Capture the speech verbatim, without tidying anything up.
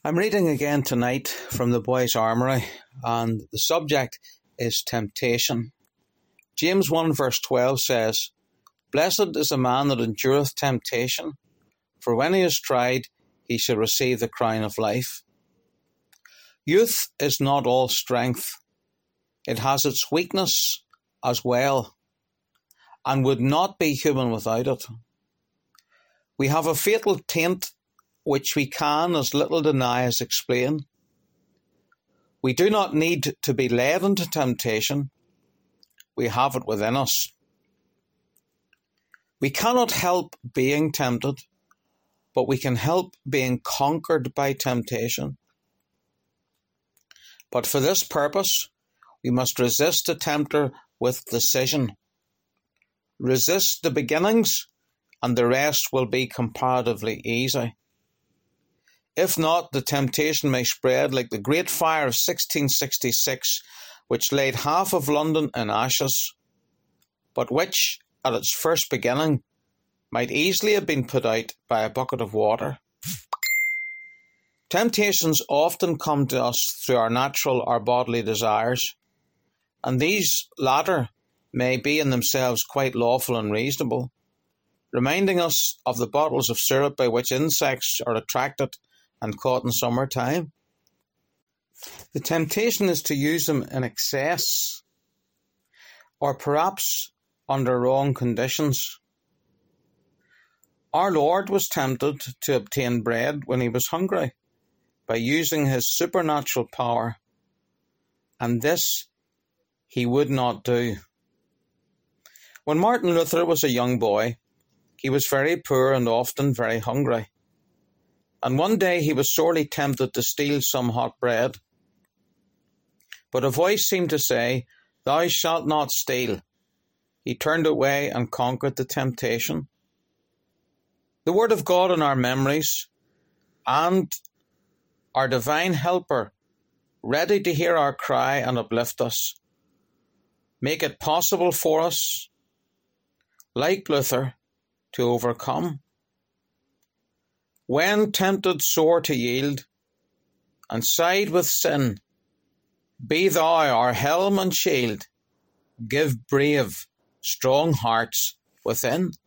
I'm reading again tonight from the Boys' Armoury, and the subject is temptation. James one verse twelve says, "Blessed is the man that endureth temptation, for when he is tried, he shall receive the crown of life." Youth is not all strength. It has its weakness as well, and would not be human without it. We have a fatal taint which we can as little deny as explain. We do not need to be led into temptation. We have it within us. We cannot help being tempted, but we can help being conquered by temptation. But for this purpose, we must resist the tempter with decision. Resist the beginnings, and the rest will be comparatively easy. If not, the temptation may spread like the Great Fire of sixteen sixty-six, which laid half of London in ashes, but which, at its first beginning, might easily have been put out by a bucket of water. Temptations often come to us through our natural or bodily desires, and these latter may be in themselves quite lawful and reasonable, reminding us of the bottles of syrup by which insects are attracted and caught in summer time. The temptation is to use them in excess, or perhaps under wrong conditions. Our Lord was tempted to obtain bread when he was hungry by using his supernatural power, and this he would not do. When Martin Luther was a young boy, he was very poor and often very hungry. And one day he was sorely tempted to steal some hot bread. But a voice seemed to say, "Thou shalt not steal." He turned away and conquered the temptation. The Word of God in our memories, and our divine helper, ready to hear our cry and uplift us, make it possible for us, like Luther, to overcome. When tempted sore to yield, and side with sin, be thou our helm and shield, give brave, strong hearts within.